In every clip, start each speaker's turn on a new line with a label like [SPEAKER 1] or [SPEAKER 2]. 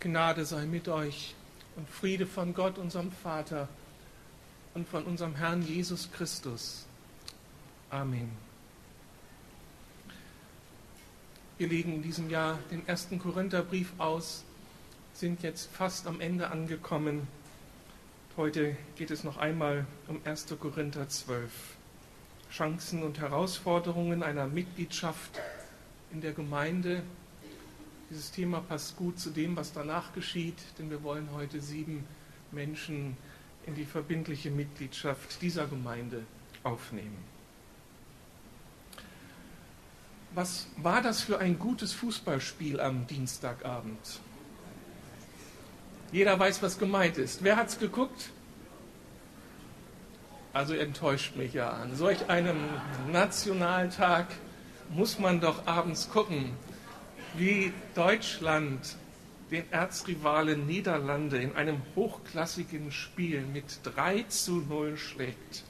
[SPEAKER 1] Gnade sei mit euch und Friede von Gott, unserem Vater und von unserem Herrn Jesus Christus. Amen. Wir legen in diesem Jahr den 1. Korintherbrief aus, sind jetzt fast am Ende angekommen. Heute geht es noch einmal um 1. Korinther 12. Chancen und Herausforderungen einer Mitgliedschaft in der Gemeinde. Dieses Thema passt gut zu dem, was danach geschieht, denn wir wollen heute 7 Menschen in die verbindliche Mitgliedschaft dieser Gemeinde aufnehmen. Was war das für ein gutes Fußballspiel am Dienstagabend? Jeder weiß, was gemeint ist. Wer hat's geguckt? Also enttäuscht mich ja an. Solch einem Nationaltag muss man doch abends gucken, wie Deutschland den Erzrivalen Niederlande in einem hochklassigen Spiel mit 3:0 schlägt.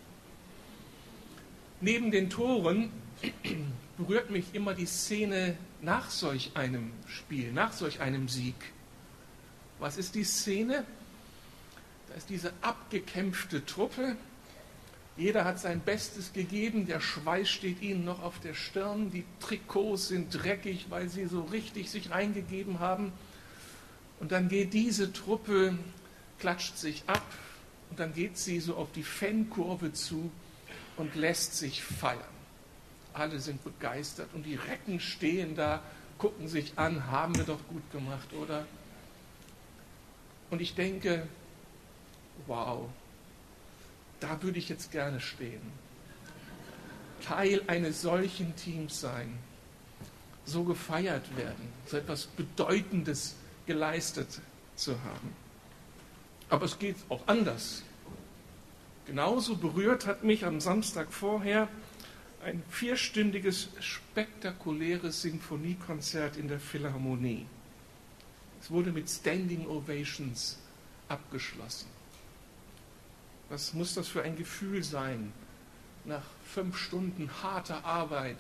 [SPEAKER 1] Neben den Toren berührt mich immer die Szene nach solch einem Spiel, nach solch einem Sieg. Was ist die Szene? Da ist diese abgekämpfte Truppe. Jeder hat sein Bestes gegeben, der Schweiß steht ihnen noch auf der Stirn, die Trikots sind dreckig, weil sie so richtig sich reingegeben haben. Und dann geht diese Truppe, klatscht sich ab und dann geht sie so auf die Fankurve zu und lässt sich feiern. Alle sind begeistert und die Recken stehen da, gucken sich an, haben wir doch gut gemacht, oder? Und ich denke, wow, da würde ich jetzt gerne stehen. Teil eines solchen Teams sein, so gefeiert werden, so etwas Bedeutendes geleistet zu haben. Aber es geht auch anders. Genauso berührt hat mich am Samstag vorher ein 4-stündiges, spektakuläres Sinfoniekonzert in der Philharmonie. Es wurde mit Standing Ovations abgeschlossen. Was muss das für ein Gefühl sein, nach 5 Stunden harter Arbeit,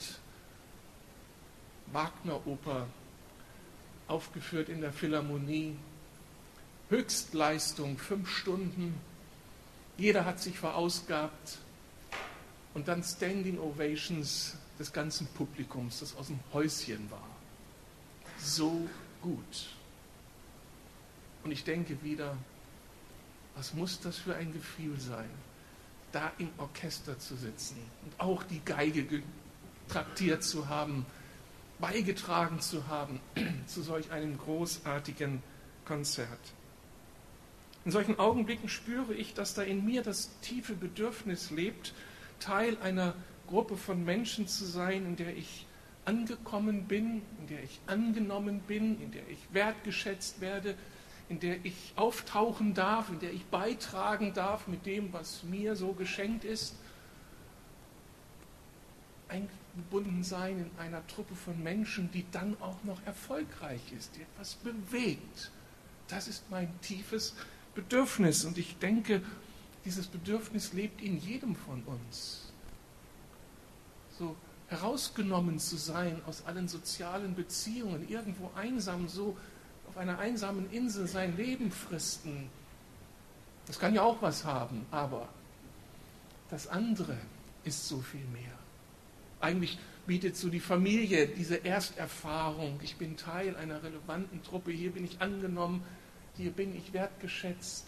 [SPEAKER 1] Wagner-Oper, aufgeführt in der Philharmonie, Höchstleistung, 5 Stunden, jeder hat sich verausgabt und dann Standing Ovations des ganzen Publikums, das aus dem Häuschen war. So gut. Und ich denke wieder, was muss das für ein Gefühl sein, da im Orchester zu sitzen und auch die Geige traktiert zu haben, beigetragen zu haben zu solch einem großartigen Konzert. In solchen Augenblicken spüre ich, dass da in mir das tiefe Bedürfnis lebt, Teil einer Gruppe von Menschen zu sein, in der ich angekommen bin, in der ich angenommen bin, in der ich wertgeschätzt werde, in der ich auftauchen darf, in der ich beitragen darf mit dem, was mir so geschenkt ist. Eingebunden sein in einer Truppe von Menschen, die dann auch noch erfolgreich ist, die etwas bewegt. Das ist mein tiefes Bedürfnis. Und ich denke, dieses Bedürfnis lebt in jedem von uns. So herausgenommen zu sein aus allen sozialen Beziehungen, irgendwo einsam, so auf einer einsamen Insel sein Leben fristen. Das kann ja auch was haben, aber das andere ist so viel mehr. Eigentlich bietet so die Familie diese Ersterfahrung. Ich bin Teil einer relevanten Truppe, hier bin ich angenommen, hier bin ich wertgeschätzt.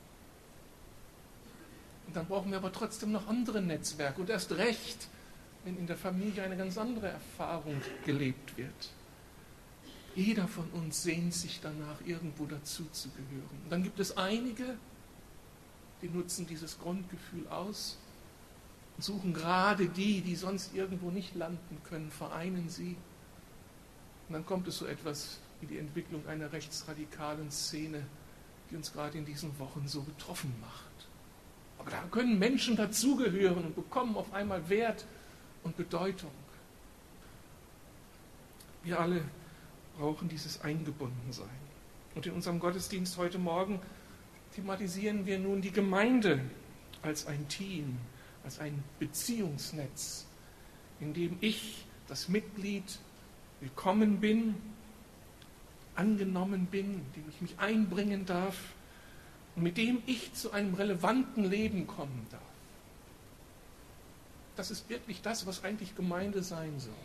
[SPEAKER 1] Und dann brauchen wir aber trotzdem noch andere Netzwerke und erst recht, wenn in der Familie eine ganz andere Erfahrung gelebt wird. Jeder von uns sehnt sich danach, irgendwo dazu zu gehören. Und dann gibt es einige, die nutzen dieses Grundgefühl aus und suchen gerade die sonst irgendwo nicht landen können, vereinen sie. Und dann kommt es so etwas wie die Entwicklung einer rechtsradikalen Szene, die uns gerade in diesen Wochen so betroffen macht. Aber da können Menschen dazugehören und bekommen auf einmal Wert und Bedeutung. Wir alle brauchen dieses Eingebundensein. Und in unserem Gottesdienst heute Morgen thematisieren wir nun die Gemeinde als ein Team, als ein Beziehungsnetz, in dem ich, das Mitglied, willkommen bin, angenommen bin, in dem ich mich einbringen darf und mit dem ich zu einem relevanten Leben kommen darf. Das ist wirklich das, was eigentlich Gemeinde sein soll.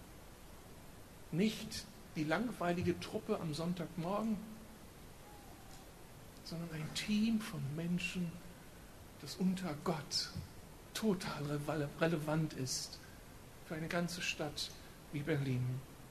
[SPEAKER 1] Nicht die langweilige Truppe am Sonntagmorgen, sondern ein Team von Menschen, das unter Gott total relevant ist für eine ganze Stadt wie Berlin.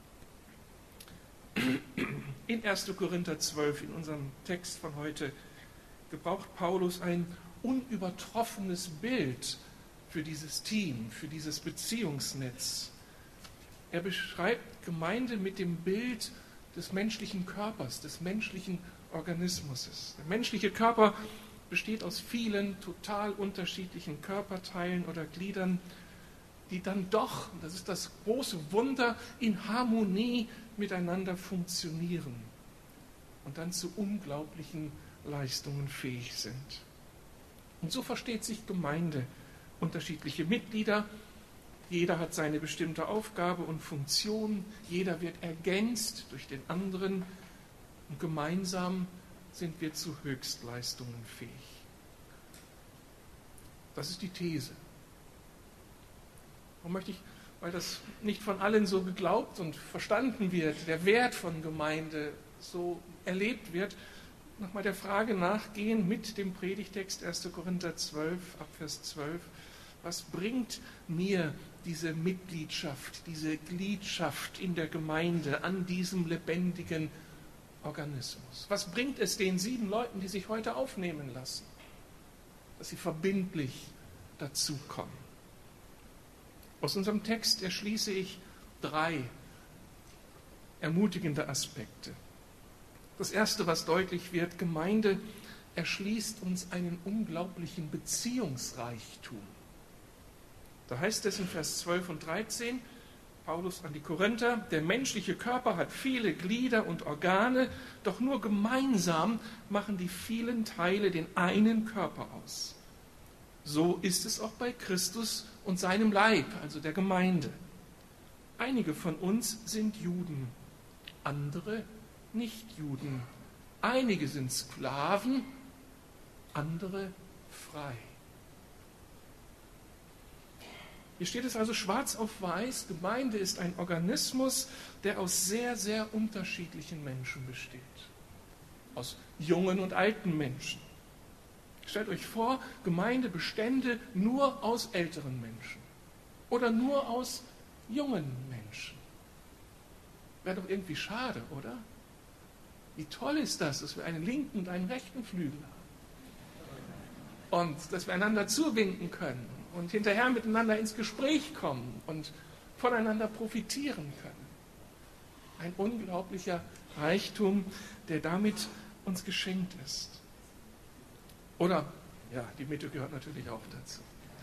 [SPEAKER 1] In 1. Korinther 12, in unserem Text von heute, gebraucht Paulus ein unübertroffenes Bild für dieses Team, für dieses Beziehungsnetz. Er beschreibt Gemeinde mit dem Bild des menschlichen Körpers, des menschlichen Organismus. Der menschliche Körper besteht aus vielen total unterschiedlichen Körperteilen oder Gliedern, die dann doch, das ist das große Wunder, in Harmonie miteinander funktionieren und dann zu unglaublichen Leistungen fähig sind. Und so versteht sich Gemeinde. Unterschiedliche Mitglieder, jeder hat seine bestimmte Aufgabe und Funktion, jeder wird ergänzt durch den anderen und gemeinsam sind wir zu Höchstleistungen fähig. Das ist die These. Und möchte ich, weil das nicht von allen so geglaubt und verstanden wird, der Wert von Gemeinde so erlebt wird, nochmal der Frage nachgehen mit dem Predigtext 1. Korinther 12, Abvers 12. Was bringt mir diese Mitgliedschaft, diese Gliedschaft in der Gemeinde an diesem lebendigen Organismus? Was bringt es den 7 Leuten, die sich heute aufnehmen lassen, dass sie verbindlich dazukommen? Aus unserem Text erschließe ich 3 ermutigende Aspekte. Das erste, was deutlich wird, Gemeinde erschließt uns einen unglaublichen Beziehungsreichtum. Da heißt es in Vers 12 und 13, Paulus an die Korinther, der menschliche Körper hat viele Glieder und Organe, doch nur gemeinsam machen die vielen Teile den einen Körper aus. So ist es auch bei Christus und seinem Leib, also der Gemeinde. Einige von uns sind Juden, andere nicht Juden. Einige sind Sklaven, andere frei. Hier steht es also schwarz auf weiß, Gemeinde ist ein Organismus, der aus sehr, sehr unterschiedlichen Menschen besteht. Aus jungen und alten Menschen. Stellt euch vor, Gemeinde bestände nur aus älteren Menschen oder nur aus jungen Menschen. Wäre doch irgendwie schade, oder? Wie toll ist das, dass wir einen linken und einen rechten Flügel haben. Und dass wir einander zuwinken können und hinterher miteinander ins Gespräch kommen und voneinander profitieren können. Ein unglaublicher Reichtum, der damit uns geschenkt ist. Oder, ja, die Mitte gehört natürlich auch dazu.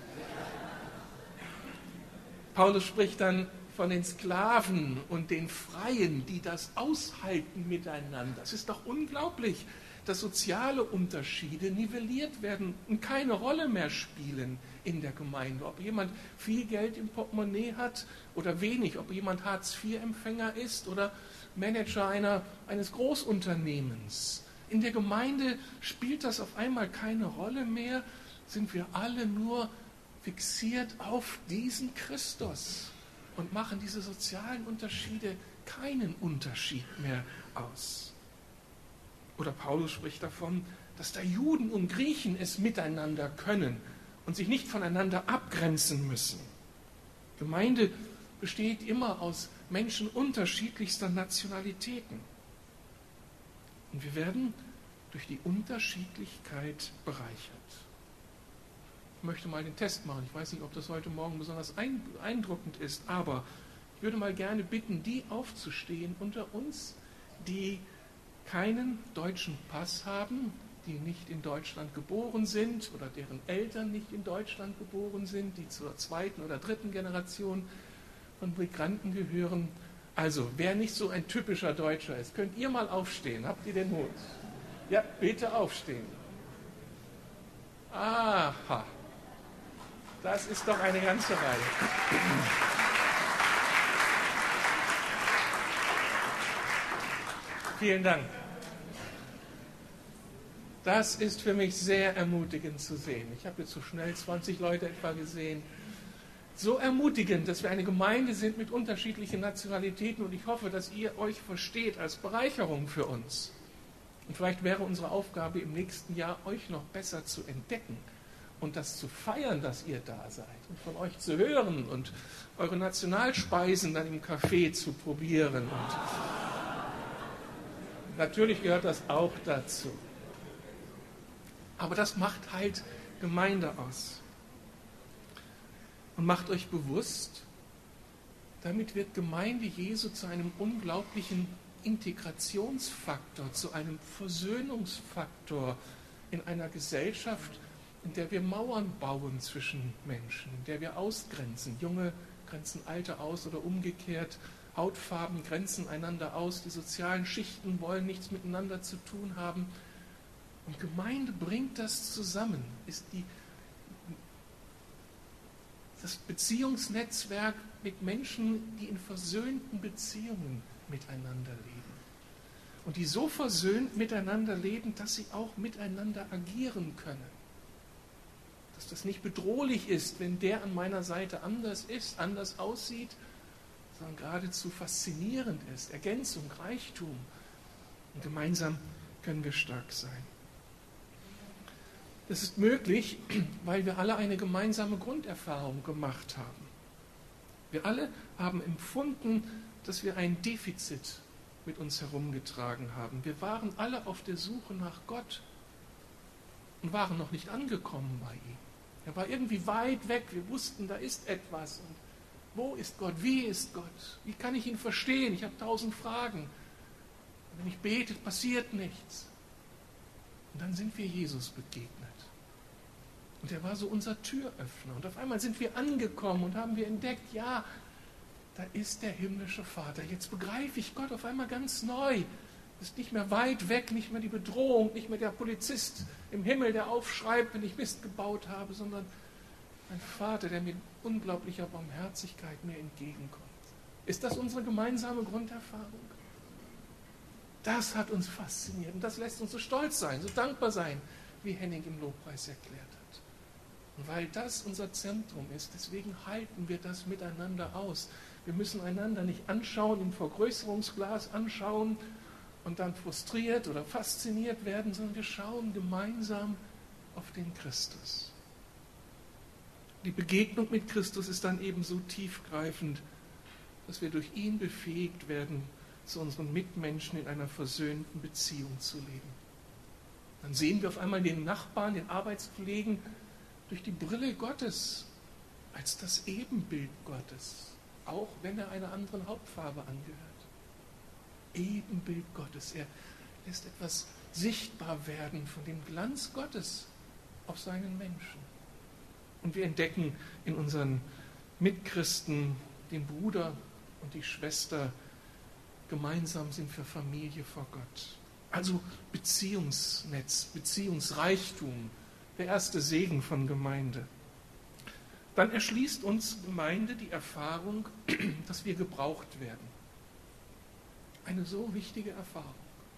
[SPEAKER 1] Paulus spricht dann von den Sklaven und den Freien, die das aushalten miteinander. Es ist doch unglaublich, dass soziale Unterschiede nivelliert werden und keine Rolle mehr spielen in der Gemeinde. Ob jemand viel Geld im Portemonnaie hat oder wenig, ob jemand Hartz-IV-Empfänger ist oder Manager eines Großunternehmens. In der Gemeinde spielt das auf einmal keine Rolle mehr, sind wir alle nur fixiert auf diesen Christus und machen diese sozialen Unterschiede keinen Unterschied mehr aus. Oder Paulus spricht davon, dass da Juden und Griechen es miteinander können und sich nicht voneinander abgrenzen müssen. Gemeinde besteht immer aus Menschen unterschiedlichster Nationalitäten. Und wir werden durch die Unterschiedlichkeit bereichert. Ich möchte mal den Test machen. Ich weiß nicht, ob das heute Morgen besonders eindruckend ist, aber ich würde mal gerne bitten, die aufzustehen unter uns, die keinen deutschen Pass haben, die nicht in Deutschland geboren sind oder deren Eltern nicht in Deutschland geboren sind, die zur 2. oder 3. Generation von Migranten gehören. Also, wer nicht so ein typischer Deutscher ist, könnt ihr mal aufstehen. Habt ihr den Mut? Ja, bitte aufstehen. Aha, das ist doch eine ganze Reihe. Vielen Dank. Das ist für mich sehr ermutigend zu sehen. Ich habe jetzt so schnell 20 Leute etwa gesehen. So ermutigend, dass wir eine Gemeinde sind mit unterschiedlichen Nationalitäten und ich hoffe, dass ihr euch versteht als Bereicherung für uns. Und vielleicht wäre unsere Aufgabe im nächsten Jahr, euch noch besser zu entdecken und das zu feiern, dass ihr da seid und von euch zu hören und eure Nationalspeisen dann im Café zu probieren. Und natürlich gehört das auch dazu. Aber das macht halt Gemeinde aus. Und macht euch bewusst, damit wird Gemeinde Jesu zu einem unglaublichen Integrationsfaktor, zu einem Versöhnungsfaktor in einer Gesellschaft, in der wir Mauern bauen zwischen Menschen, in der wir ausgrenzen. Junge grenzen Alte aus oder umgekehrt. Hautfarben grenzen einander aus. Die sozialen Schichten wollen nichts miteinander zu tun haben. Und Gemeinde bringt das zusammen, ist das Beziehungsnetzwerk mit Menschen, die in versöhnten Beziehungen miteinander leben. Und die so versöhnt miteinander leben, dass sie auch miteinander agieren können. Dass das nicht bedrohlich ist, wenn der an meiner Seite anders ist, anders aussieht, sondern geradezu faszinierend ist. Ergänzung, Reichtum. Und gemeinsam können wir stark sein. Das ist möglich, weil wir alle eine gemeinsame Grunderfahrung gemacht haben. Wir alle haben empfunden, dass wir ein Defizit mit uns herumgetragen haben. Wir waren alle auf der Suche nach Gott und waren noch nicht angekommen bei ihm. Er war irgendwie weit weg. Wir wussten, da ist etwas. Und wo ist Gott? Wie ist Gott? Wie kann ich ihn verstehen? Ich habe 1000 Fragen. Und wenn ich bete, passiert nichts. Und dann sind wir Jesus begegnet. Und er war so unser Türöffner. Und auf einmal sind wir angekommen und haben wir entdeckt, ja, da ist der himmlische Vater. Jetzt begreife ich Gott auf einmal ganz neu. Ist nicht mehr weit weg, nicht mehr die Bedrohung, nicht mehr der Polizist im Himmel, der aufschreibt, wenn ich Mist gebaut habe, sondern ein Vater, der mit unglaublicher Barmherzigkeit mir entgegenkommt. Ist das unsere gemeinsame Grunderfahrung? Das hat uns fasziniert und das lässt uns so stolz sein, so dankbar sein, wie Henning im Lobpreis erklärt hat. Und weil das unser Zentrum ist, deswegen halten wir das miteinander aus. Wir müssen einander nicht anschauen, im Vergrößerungsglas anschauen und dann frustriert oder fasziniert werden, sondern wir schauen gemeinsam auf den Christus. Die Begegnung mit Christus ist dann eben so tiefgreifend, dass wir durch ihn befähigt werden, zu unseren Mitmenschen in einer versöhnten Beziehung zu leben. Dann sehen wir auf einmal den Nachbarn, den Arbeitskollegen durch die Brille Gottes, als das Ebenbild Gottes, auch wenn er einer anderen Hautfarbe angehört. Ebenbild Gottes. Er lässt etwas sichtbar werden von dem Glanz Gottes auf seinen Menschen. Und wir entdecken in unseren Mitchristen den Bruder und die Schwester, gemeinsam sind wir Familie vor Gott. Also Beziehungsnetz, Beziehungsreichtum, der erste Segen von Gemeinde. Dann erschließt uns Gemeinde die Erfahrung, dass wir gebraucht werden. Eine so wichtige Erfahrung.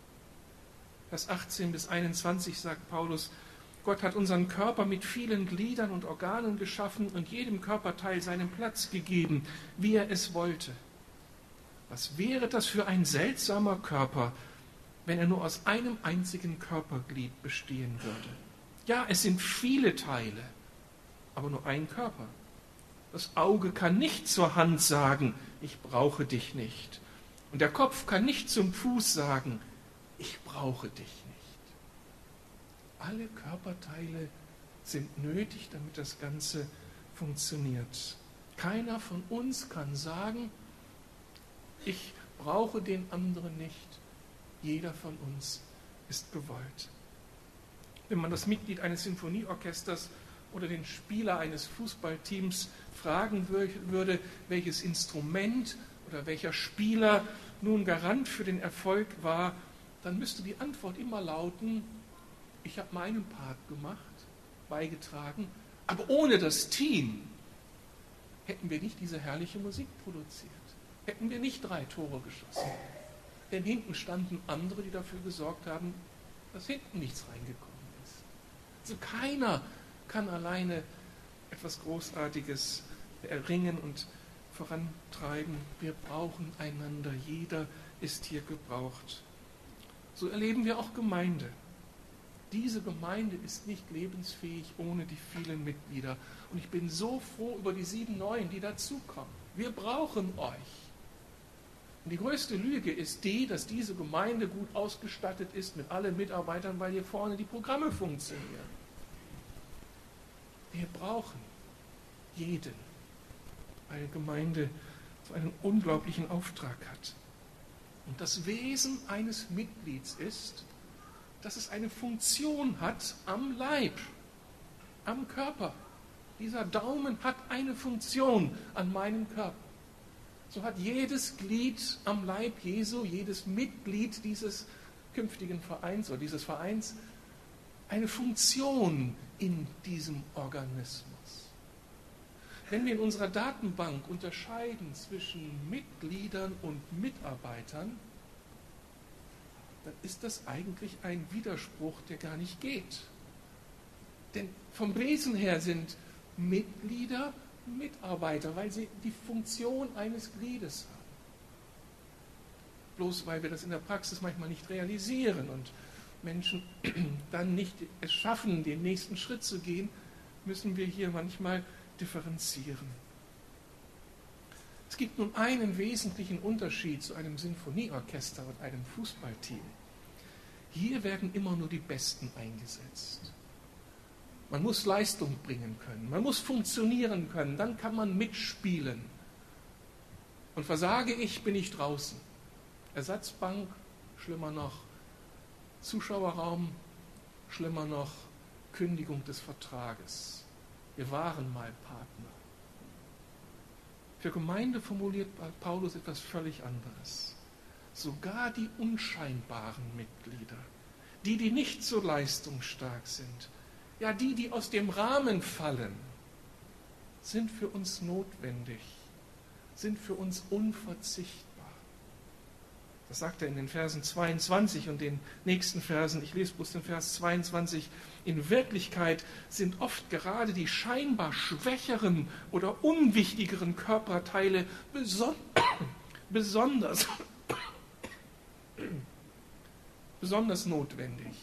[SPEAKER 1] Vers 18 bis 21 sagt Paulus, Gott hat unseren Körper mit vielen Gliedern und Organen geschaffen und jedem Körperteil seinen Platz gegeben, wie er es wollte. Was wäre das für ein seltsamer Körper, wenn er nur aus einem einzigen Körperglied bestehen würde? Ja, es sind viele Teile, aber nur ein Körper. Das Auge kann nicht zur Hand sagen, ich brauche dich nicht. Und der Kopf kann nicht zum Fuß sagen, ich brauche dich nicht. Alle Körperteile sind nötig, damit das Ganze funktioniert. Keiner von uns kann sagen, ich brauche den anderen nicht. Jeder von uns ist gewollt. Wenn man das Mitglied eines Sinfonieorchesters oder den Spieler eines Fußballteams fragen würde, welches Instrument oder welcher Spieler nun Garant für den Erfolg war, dann müsste die Antwort immer lauten, ich habe meinen Part gemacht, beigetragen, aber ohne das Team hätten wir nicht diese herrliche Musik produziert, hätten wir nicht 3 Tore geschossen. Denn hinten standen andere, die dafür gesorgt haben, dass hinten nichts reingekommen ist. Also keiner kann alleine etwas Großartiges erringen und vorantreiben. Wir brauchen einander. Jeder ist hier gebraucht. So erleben wir auch Gemeinde. Diese Gemeinde ist nicht lebensfähig ohne die vielen Mitglieder. Und ich bin so froh über die 7 Neuen, die dazukommen. Wir brauchen euch. Und die größte Lüge ist die, dass diese Gemeinde gut ausgestattet ist mit allen Mitarbeitern, weil hier vorne die Programme funktionieren. Wir brauchen jeden, weil die Gemeinde so einen unglaublichen Auftrag hat. Und das Wesen eines Mitglieds ist, dass es eine Funktion hat am Leib, am Körper. Dieser Daumen hat eine Funktion an meinem Körper. So hat jedes Glied am Leib Jesu, jedes Mitglied dieses künftigen Vereins oder dieses Vereins eine Funktion in diesem Organismus. Wenn wir in unserer Datenbank unterscheiden zwischen Mitgliedern und Mitarbeitern, dann ist das eigentlich ein Widerspruch, der gar nicht geht. Denn vom Wesen her sind Mitglieder Mitarbeiter, weil sie die Funktion eines Gliedes haben. Bloß weil wir das in der Praxis manchmal nicht realisieren und Menschen dann nicht es schaffen, den nächsten Schritt zu gehen, müssen wir hier manchmal differenzieren. Es gibt nun einen wesentlichen Unterschied zu einem Sinfonieorchester und einem Fußballteam. Hier werden immer nur die Besten eingesetzt. Man muss Leistung bringen können, man muss funktionieren können, dann kann man mitspielen. Und versage ich, bin ich draußen. Ersatzbank, schlimmer noch, Zuschauerraum, schlimmer noch, Kündigung des Vertrages. Wir waren mal Partner. Für Gemeinde formuliert Paulus etwas völlig anderes. Sogar die unscheinbaren Mitglieder, die nicht so leistungsstark sind, ja die aus dem Rahmen fallen, sind für uns notwendig, sind für uns unverzichtbar. Das sagt er in den Versen 22 und den nächsten Versen. Ich lese bloß den Vers 22. In Wirklichkeit sind oft gerade die scheinbar schwächeren oder unwichtigeren Körperteile besonders notwendig.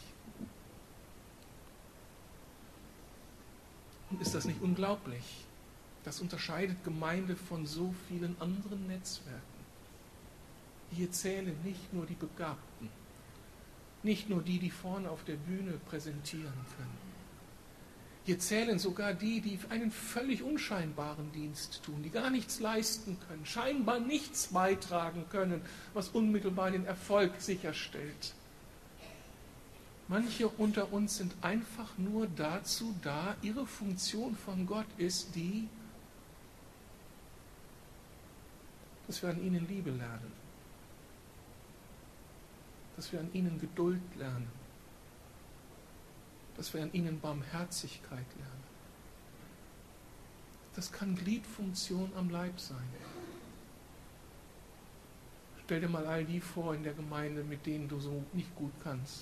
[SPEAKER 1] Und ist das nicht unglaublich? Das unterscheidet Gemeinde von so vielen anderen Netzwerken. Hier zählen nicht nur die Begabten, nicht nur die vorne auf der Bühne präsentieren können. Hier zählen sogar die einen völlig unscheinbaren Dienst tun, die gar nichts leisten können, scheinbar nichts beitragen können, was unmittelbar den Erfolg sicherstellt. Manche unter uns sind einfach nur dazu da, ihre Funktion von Gott ist die, dass wir an ihnen Liebe lernen. Dass wir an ihnen Geduld lernen, dass wir an ihnen Barmherzigkeit lernen. Das kann Gliedfunktion am Leib sein. Stell dir mal all die vor in der Gemeinde, mit denen du so nicht gut kannst.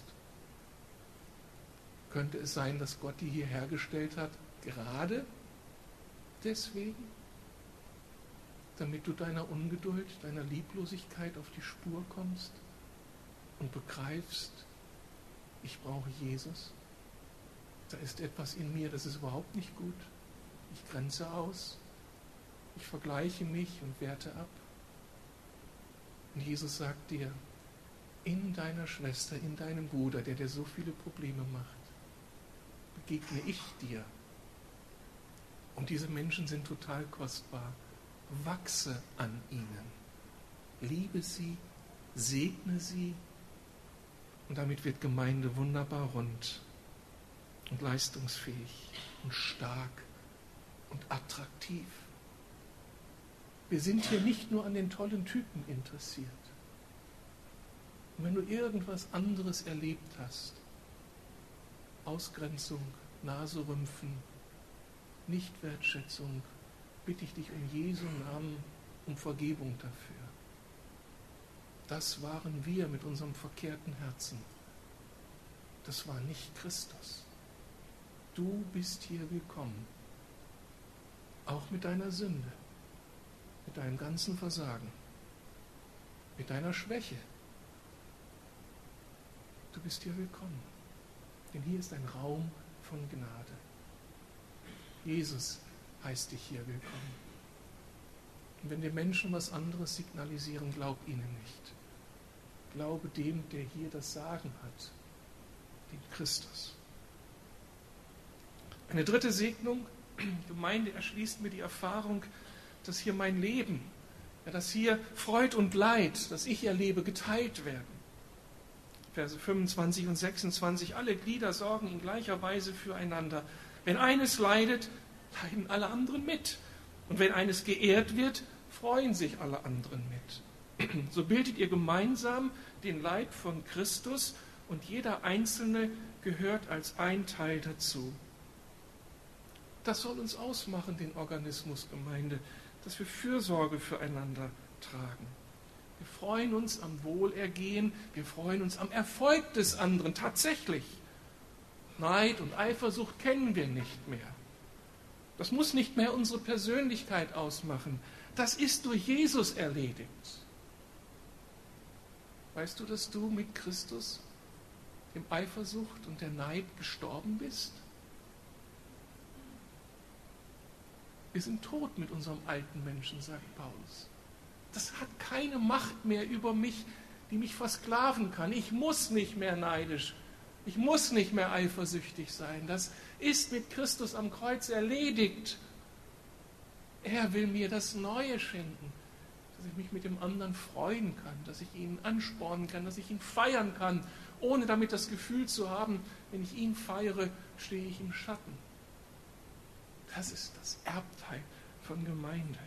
[SPEAKER 1] Könnte es sein, dass Gott die hier hergestellt hat, gerade deswegen, damit du deiner Ungeduld, deiner Lieblosigkeit auf die Spur kommst? Und begreifst, ich brauche Jesus. Da ist etwas in mir, das ist überhaupt nicht gut. Ich grenze aus. Ich vergleiche mich und werte ab. Und Jesus sagt dir, in deiner Schwester, in deinem Bruder, der dir so viele Probleme macht, begegne ich dir. Und diese Menschen sind total kostbar. Wachse an ihnen. Liebe sie, segne sie. Und damit wird Gemeinde wunderbar rund und leistungsfähig und stark und attraktiv. Wir sind hier nicht nur an den tollen Typen interessiert. Und wenn du irgendwas anderes erlebt hast, Ausgrenzung, Naserümpfen, Nichtwertschätzung, bitte ich dich um Jesu Namen um Vergebung dafür. Das waren wir mit unserem verkehrten Herzen. Das war nicht Christus. Du bist hier willkommen. Auch mit deiner Sünde, mit deinem ganzen Versagen, mit deiner Schwäche. Du bist hier willkommen. Denn hier ist ein Raum von Gnade. Jesus heißt dich hier willkommen. Und wenn dir Menschen was anderes signalisieren, glaub ihnen nicht. Glaube dem, der hier das Sagen hat, dem Christus. Eine dritte Segnung, Gemeinde erschließt mir die Erfahrung, dass hier mein Leben, ja, dass hier Freud und Leid, das ich erlebe, geteilt werden. Verse 25 und 26, alle Glieder sorgen in gleicher Weise füreinander. Wenn eines leidet, leiden alle anderen mit. Und wenn eines geehrt wird, freuen sich alle anderen mit. So bildet ihr gemeinsam den Leib von Christus und jeder Einzelne gehört als ein Teil dazu. Das soll uns ausmachen, den Organismus Gemeinde, dass wir Fürsorge füreinander tragen. Wir freuen uns am Wohlergehen, wir freuen uns am Erfolg des anderen, tatsächlich. Neid und Eifersucht kennen wir nicht mehr. Das muss nicht mehr unsere Persönlichkeit ausmachen. Das ist durch Jesus erledigt. Weißt du, dass du mit Christus, dem Eifersucht und der Neid gestorben bist? Wir sind tot mit unserem alten Menschen, sagt Paulus. Das hat keine Macht mehr über mich, die mich versklaven kann. Ich muss nicht mehr neidisch, ich muss nicht mehr eifersüchtig sein. Das ist mit Christus am Kreuz erledigt. Er will mir das Neue schenken, dass ich mich mit dem anderen freuen kann, dass ich ihn anspornen kann, dass ich ihn feiern kann, ohne damit das Gefühl zu haben, wenn ich ihn feiere, stehe ich im Schatten. Das ist das Erbteil von Gemeinde.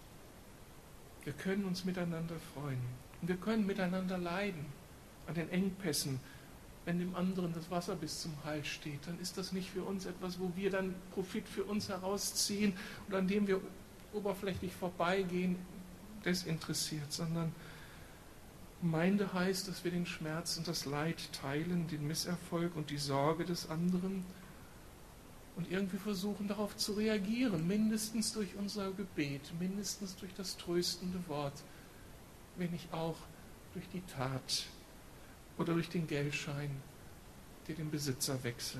[SPEAKER 1] Wir können uns miteinander freuen und wir können miteinander leiden an den Engpässen. Wenn dem anderen das Wasser bis zum Hals steht, dann ist das nicht für uns etwas, wo wir dann Profit für uns herausziehen und an dem wir oberflächlich vorbeigehen, desinteressiert, sondern Gemeinde heißt, dass wir den Schmerz und das Leid teilen, den Misserfolg und die Sorge des anderen und irgendwie versuchen, darauf zu reagieren, mindestens durch unser Gebet, mindestens durch das tröstende Wort, wenn nicht auch durch die Tat oder durch den Geldschein, der den Besitzer wechselt.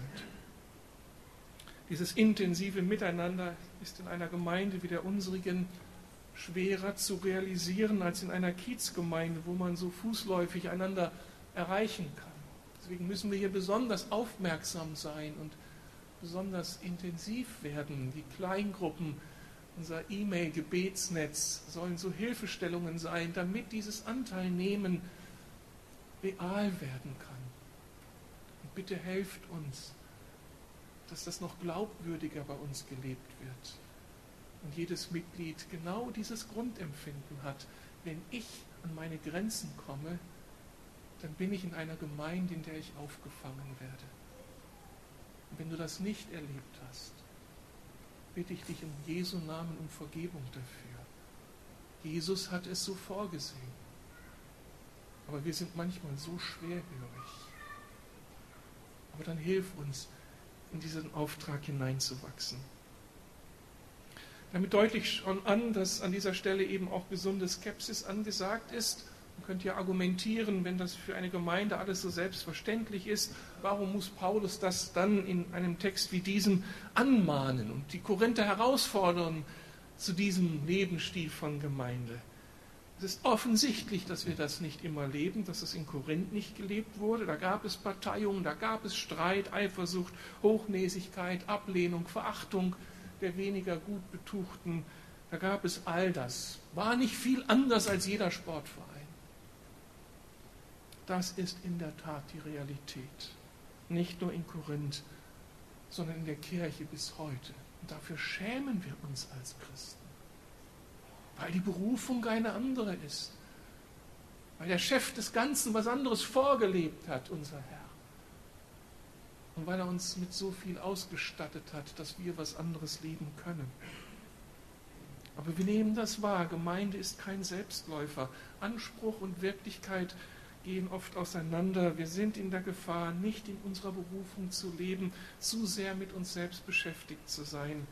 [SPEAKER 1] Dieses intensive Miteinander ist in einer Gemeinde wie der unsrigen schwerer zu realisieren als in einer Kiezgemeinde, wo man so fußläufig einander erreichen kann. Deswegen müssen wir hier besonders aufmerksam sein und besonders intensiv werden. Die Kleingruppen, unser E-Mail-Gebetsnetz sollen so Hilfestellungen sein, damit dieses Anteilnehmen real werden kann. Und bitte helft uns, dass das noch glaubwürdiger bei uns gelebt wird. Und jedes Mitglied genau dieses Grundempfinden hat. Wenn ich an meine Grenzen komme, dann bin ich in einer Gemeinde, in der ich aufgefangen werde. Und wenn du das nicht erlebt hast, bitte ich dich in Jesu Namen um Vergebung dafür. Jesus hat es so vorgesehen. Aber wir sind manchmal so schwerhörig. Aber dann hilf uns, in diesen Auftrag hineinzuwachsen. Damit deutlich schon an, dass an dieser Stelle eben auch gesunde Skepsis angesagt ist. Man könnte ja argumentieren, wenn das für eine Gemeinde alles so selbstverständlich ist, warum muss Paulus das dann in einem Text wie diesem anmahnen und die Korinther herausfordern zu diesem Lebensstil von Gemeinde? Es ist offensichtlich, dass wir das nicht immer leben, dass es in Korinth nicht gelebt wurde. Da gab es Parteiungen, da gab es Streit, Eifersucht, Hochnäsigkeit, Ablehnung, Verachtung der weniger gut Betuchten. Da gab es all das. War nicht viel anders als jeder Sportverein. Das ist in der Tat die Realität. Nicht nur in Korinth, sondern in der Kirche bis heute. Und dafür schämen wir uns als Christen. Weil die Berufung eine andere ist. Weil der Chef des Ganzen was anderes vorgelebt hat, unser Herr. Und weil er uns mit so viel ausgestattet hat, dass wir was anderes leben können. Aber wir nehmen das wahr. Gemeinde ist kein Selbstläufer. Anspruch und Wirklichkeit gehen oft auseinander. Wir sind in der Gefahr, nicht in unserer Berufung zu leben, zu sehr mit uns selbst beschäftigt zu sein.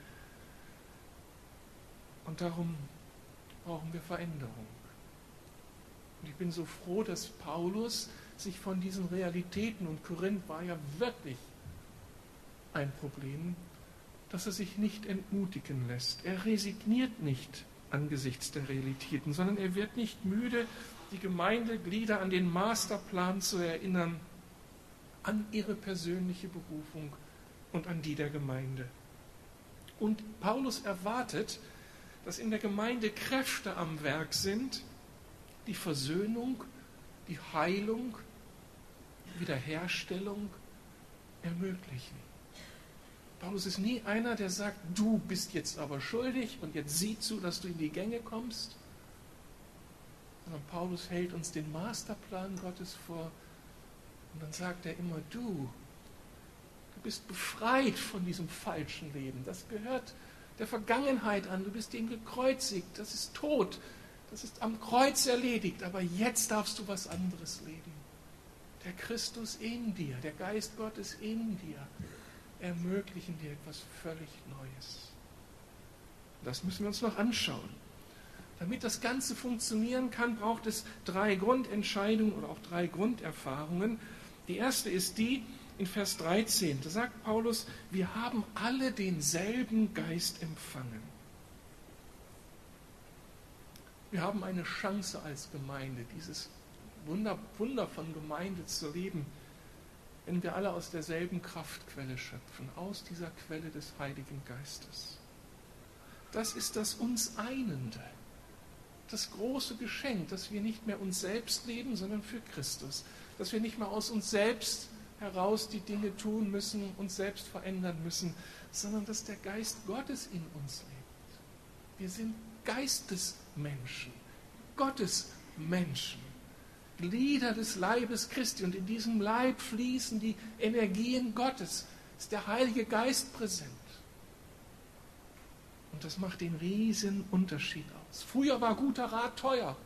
[SPEAKER 1] Und darum brauchen wir Veränderung. Und ich bin so froh, dass Paulus sich von diesen Realitäten, und Korinth war ja wirklich ein Problem, dass er sich nicht entmutigen lässt. Er resigniert nicht angesichts der Realitäten, sondern er wird nicht müde, die Gemeindeglieder an den Masterplan zu erinnern, an ihre persönliche Berufung und an die der Gemeinde. Und Paulus erwartet, dass in der Gemeinde Kräfte am Werk sind, die Versöhnung, die Heilung, Wiederherstellung ermöglichen. Paulus ist nie einer, der sagt, du bist jetzt aber schuldig und jetzt sieh zu, dass du in die Gänge kommst. Sondern Paulus hält uns den Masterplan Gottes vor und dann sagt er immer, du bist befreit von diesem falschen Leben. Das gehört der Vergangenheit an. Du bist ihm gekreuzigt. Das ist tot. Das ist am Kreuz erledigt. Aber jetzt darfst du was anderes leben. Der Christus in dir, der Geist Gottes in dir, ermöglichen dir etwas völlig Neues. Das müssen wir uns noch anschauen. Damit das Ganze funktionieren kann, braucht es 3 Grundentscheidungen oder auch 3 Grunderfahrungen. Die erste ist die in Vers 13. Da sagt Paulus, wir haben alle denselben Geist empfangen. Wir haben eine Chance als Gemeinde, dieses Wunder von Gemeinde zu leben, wenn wir alle aus derselben Kraftquelle schöpfen, aus dieser Quelle des Heiligen Geistes. Das ist das uns Einende, das große Geschenk, dass wir nicht mehr uns selbst leben, sondern für Christus, dass wir nicht mehr aus uns selbst heraus die Dinge tun müssen, uns selbst verändern müssen, sondern dass der Geist Gottes in uns lebt. Wir sind Geistesmenschen, Gottesmenschen. Glieder des Leibes Christi, und in diesem Leib fließen die Energien Gottes. Ist der Heilige Geist präsent. Und das macht den riesen Unterschied aus. Früher war guter Rat teuer.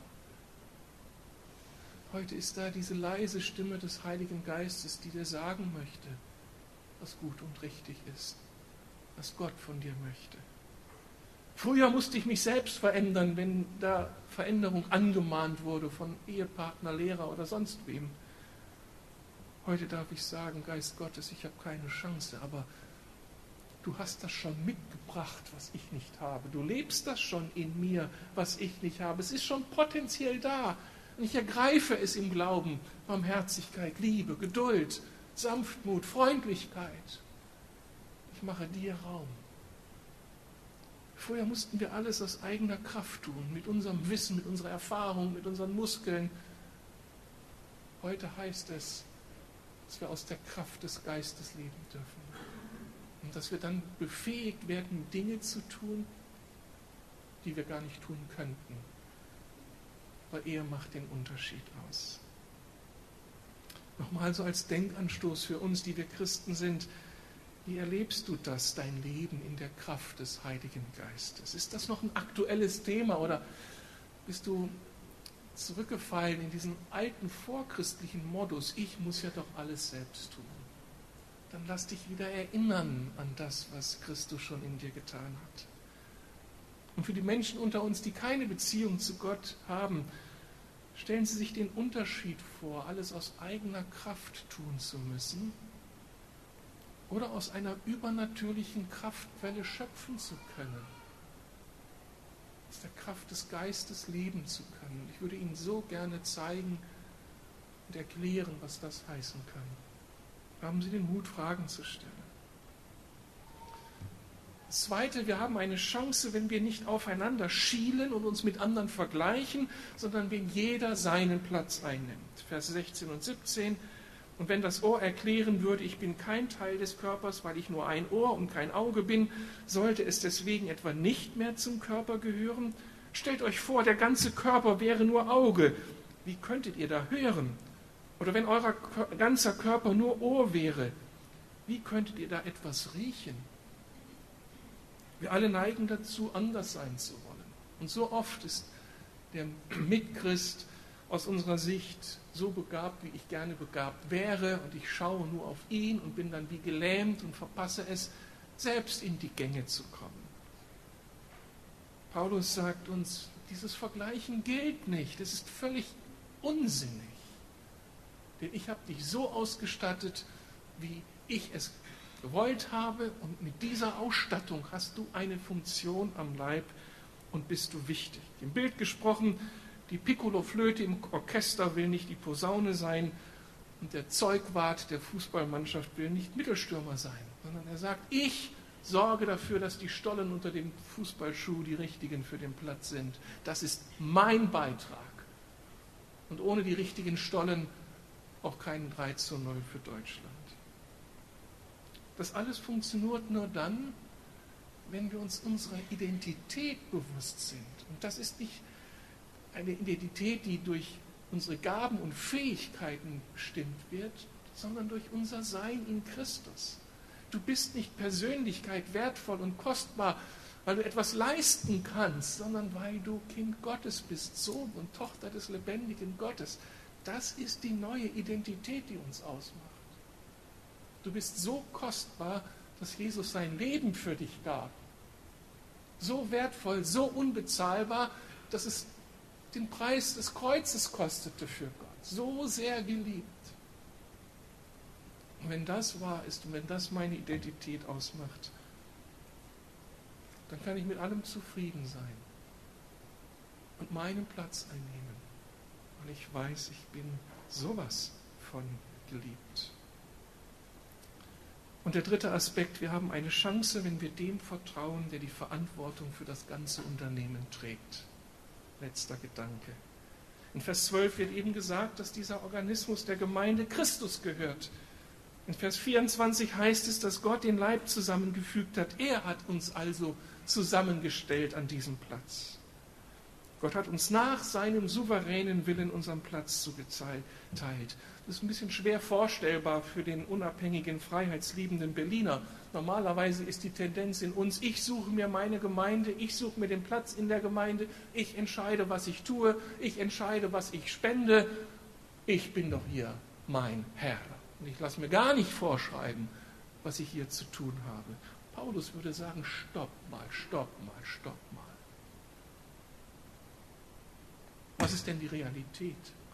[SPEAKER 1] Heute ist da diese leise Stimme des Heiligen Geistes, die dir sagen möchte, was gut und richtig ist, was Gott von dir möchte. Früher musste ich mich selbst verändern, wenn da Veränderung angemahnt wurde von Ehepartner, Lehrer oder sonst wem. Heute darf ich sagen, Geist Gottes, ich habe keine Chance, aber du hast das schon mitgebracht, was ich nicht habe. Du lebst das schon in mir, was ich nicht habe. Es ist schon potenziell da. Und ich ergreife es im Glauben. Barmherzigkeit, Liebe, Geduld, Sanftmut, Freundlichkeit. Ich mache dir Raum. Früher mussten wir alles aus eigener Kraft tun, mit unserem Wissen, mit unserer Erfahrung, mit unseren Muskeln. Heute heißt es, dass wir aus der Kraft des Geistes leben dürfen. Und dass wir dann befähigt werden, Dinge zu tun, die wir gar nicht tun könnten. Aber er macht den Unterschied aus. Nochmal so als Denkanstoß für uns, die wir Christen sind. Wie erlebst du das, dein Leben in der Kraft des Heiligen Geistes? Ist das noch ein aktuelles Thema oder bist du zurückgefallen in diesen alten vorchristlichen Modus? Ich muss ja doch alles selbst tun. Dann lass dich wieder erinnern an das, was Christus schon in dir getan hat. Und für die Menschen unter uns, die keine Beziehung zu Gott haben, stellen Sie sich den Unterschied vor, alles aus eigener Kraft tun zu müssen oder aus einer übernatürlichen Kraftquelle schöpfen zu können. Aus der Kraft des Geistes leben zu können. Ich würde Ihnen so gerne zeigen und erklären, was das heißen kann. Haben Sie den Mut, Fragen zu stellen. Das Zweite, wir haben eine Chance, wenn wir nicht aufeinander schielen und uns mit anderen vergleichen, sondern wenn jeder seinen Platz einnimmt. Vers 16 und 17. Und wenn das Ohr erklären würde, ich bin kein Teil des Körpers, weil ich nur ein Ohr und kein Auge bin, sollte es deswegen etwa nicht mehr zum Körper gehören? Stellt euch vor, der ganze Körper wäre nur Auge. Wie könntet ihr da hören? Oder wenn euer ganzer Körper nur Ohr wäre, wie könntet ihr da etwas riechen? Wir alle neigen dazu, anders sein zu wollen. Und so oft ist der Mitchrist aus unserer Sicht so begabt, wie ich gerne begabt wäre, und ich schaue nur auf ihn und bin dann wie gelähmt und verpasse es, selbst in die Gänge zu kommen. Paulus sagt uns, dieses Vergleichen gilt nicht, es ist völlig unsinnig. Denn ich habe dich so ausgestattet, wie ich es gewollt habe, und mit dieser Ausstattung hast du eine Funktion am Leib und bist du wichtig. Im Bild gesprochen, die Piccolo-Flöte im Orchester will nicht die Posaune sein und der Zeugwart der Fußballmannschaft will nicht Mittelstürmer sein, sondern er sagt, ich sorge dafür, dass die Stollen unter dem Fußballschuh die richtigen für den Platz sind. Das ist mein Beitrag. Und ohne die richtigen Stollen auch keinen 3:0 für Deutschland. Das alles funktioniert nur dann, wenn wir uns unserer Identität bewusst sind. Und das ist nicht eine Identität, die durch unsere Gaben und Fähigkeiten bestimmt wird, sondern durch unser Sein in Christus. Du bist nicht Persönlichkeit wertvoll und kostbar, weil du etwas leisten kannst, sondern weil du Kind Gottes bist, Sohn und Tochter des lebendigen Gottes. Das ist die neue Identität, die uns ausmacht. Du bist so kostbar, dass Jesus sein Leben für dich gab. So wertvoll, so unbezahlbar, dass es den Preis des Kreuzes kostete für Gott. So sehr geliebt. Und wenn das wahr ist und wenn das meine Identität ausmacht, dann kann ich mit allem zufrieden sein und meinen Platz einnehmen. Und ich weiß, ich bin sowas von geliebt. Und der dritte Aspekt, wir haben eine Chance, wenn wir dem vertrauen, der die Verantwortung für das ganze Unternehmen trägt. Letzter Gedanke. In Vers 12 wird eben gesagt, dass dieser Organismus der Gemeinde Christus gehört. In Vers 24 heißt es, dass Gott den Leib zusammengefügt hat. Er hat uns also zusammengestellt an diesem Platz. Gott hat uns nach seinem souveränen Willen unseren Platz zugeteilt. Das ist ein bisschen schwer vorstellbar für den unabhängigen, freiheitsliebenden Berliner. Normalerweise ist die Tendenz in uns, ich suche mir meine Gemeinde, ich suche mir den Platz in der Gemeinde, ich entscheide, was ich tue, ich entscheide, was ich spende. Ich bin doch hier mein Herr. Und ich lasse mir gar nicht vorschreiben, was ich hier zu tun habe. Paulus würde sagen, stopp mal, stopp mal, stopp mal. Was ist denn die Realität?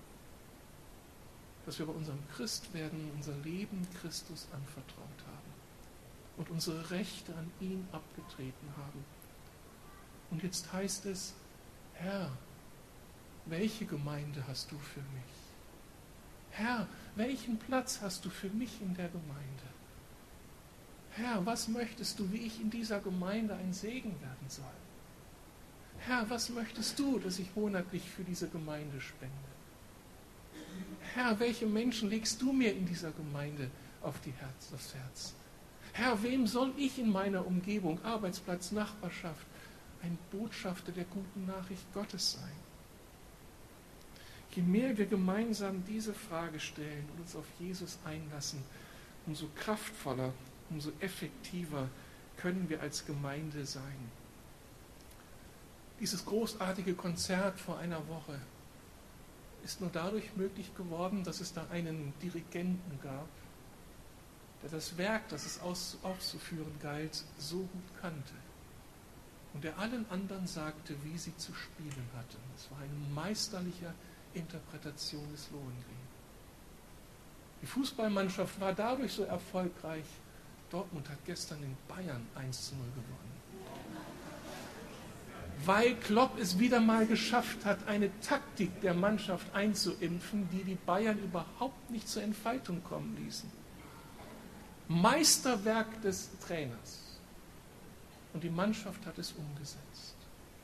[SPEAKER 1] Dass wir bei unserem Christwerden unser Leben Christus anvertraut haben und unsere Rechte an ihn abgetreten haben. Und jetzt heißt es, Herr, welche Gemeinde hast du für mich? Herr, welchen Platz hast du für mich in der Gemeinde? Herr, was möchtest du, wie ich in dieser Gemeinde ein Segen werden soll? Herr, was möchtest du, dass ich monatlich für diese Gemeinde spende? Herr, welche Menschen legst du mir in dieser Gemeinde auf das Herz? Herr, wem soll ich in meiner Umgebung, Arbeitsplatz, Nachbarschaft, ein Botschafter der guten Nachricht Gottes sein? Je mehr wir gemeinsam diese Frage stellen und uns auf Jesus einlassen, umso kraftvoller, umso effektiver können wir als Gemeinde sein. Dieses großartige Konzert vor einer Woche ist nur dadurch möglich geworden, dass es da einen Dirigenten gab, der das Werk, das es auszuführen galt, so gut kannte und der allen anderen sagte, wie sie zu spielen hatten. Es war eine meisterliche Interpretation des Lohengrin. Die Fußballmannschaft war dadurch so erfolgreich. Dortmund hat gestern in Bayern 1:0 gewonnen. Weil Klopp es wieder mal geschafft hat, eine Taktik der Mannschaft einzuimpfen, die die Bayern überhaupt nicht zur Entfaltung kommen ließen. Meisterwerk des Trainers. Und die Mannschaft hat es umgesetzt.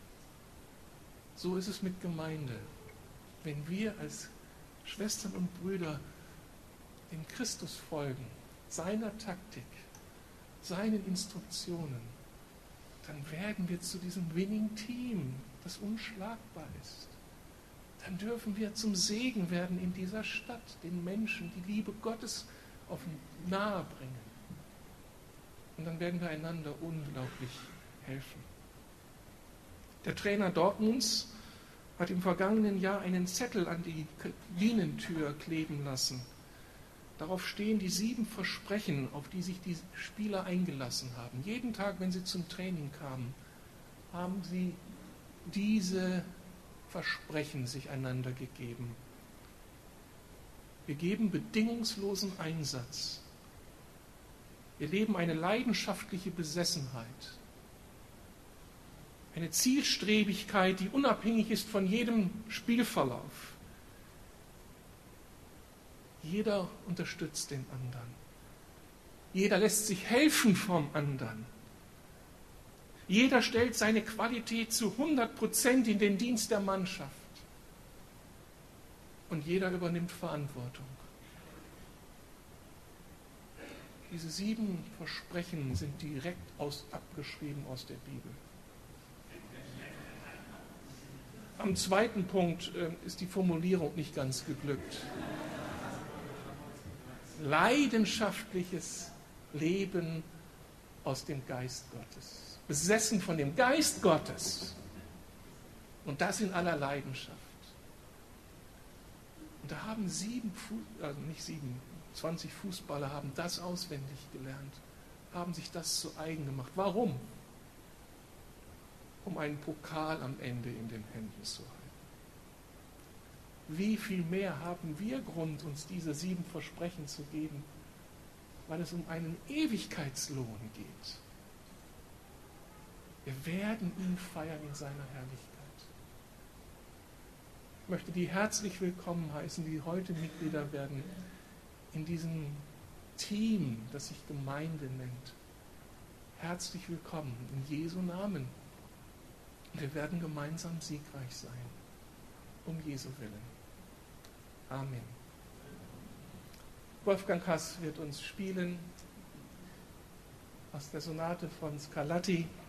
[SPEAKER 1] So ist es mit Gemeinde. Wenn wir als Schwestern und Brüder dem Christus folgen, seiner Taktik, seinen Instruktionen, dann werden wir zu diesem Winning Team, das unschlagbar ist. Dann dürfen wir zum Segen werden in dieser Stadt, den Menschen die Liebe Gottes nahe bringen. Und dann werden wir einander unglaublich helfen. Der Trainer Dortmunds hat im vergangenen Jahr einen Zettel an die Kabinentür kleben lassen. Darauf stehen die 7 Versprechen, auf die sich die Spieler eingelassen haben. Jeden Tag, wenn sie zum Training kamen, haben sie diese Versprechen sich einander gegeben. Wir geben bedingungslosen Einsatz. Wir leben eine leidenschaftliche Besessenheit. Eine Zielstrebigkeit, die unabhängig ist von jedem Spielverlauf. Jeder unterstützt den anderen. Jeder lässt sich helfen vom anderen. Jeder stellt seine Qualität zu 100% in den Dienst der Mannschaft. Und jeder übernimmt Verantwortung. Diese 7 Versprechen sind direkt abgeschrieben aus der Bibel. Am zweiten Punkt ist die Formulierung nicht ganz geglückt. Leidenschaftliches Leben aus dem Geist Gottes. Besessen von dem Geist Gottes. Und das in aller Leidenschaft. Und da haben 20 Fußballer haben das auswendig gelernt, haben sich das zu eigen gemacht. Warum? Um einen Pokal am Ende in den Händen zu halten. Wie viel mehr haben wir Grund, uns diese 7 Versprechen zu geben, weil es um einen Ewigkeitslohn geht. Wir werden ihn feiern in seiner Herrlichkeit. Ich möchte die herzlich willkommen heißen, die heute Mitglieder werden in diesem Team, das sich Gemeinde nennt. Herzlich willkommen in Jesu Namen. Wir werden gemeinsam siegreich sein, um Jesu willen. Amen. Wolfgang Hass wird uns spielen aus der Sonate von Scarlatti.